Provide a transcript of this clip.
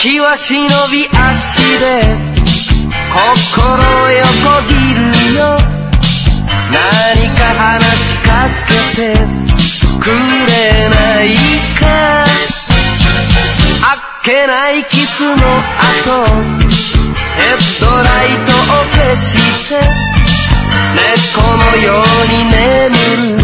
時は忍び足で心を横切るよ。何か話しかけてくれないか。あっけないキスの後、ヘッドライトを消して猫のように眠る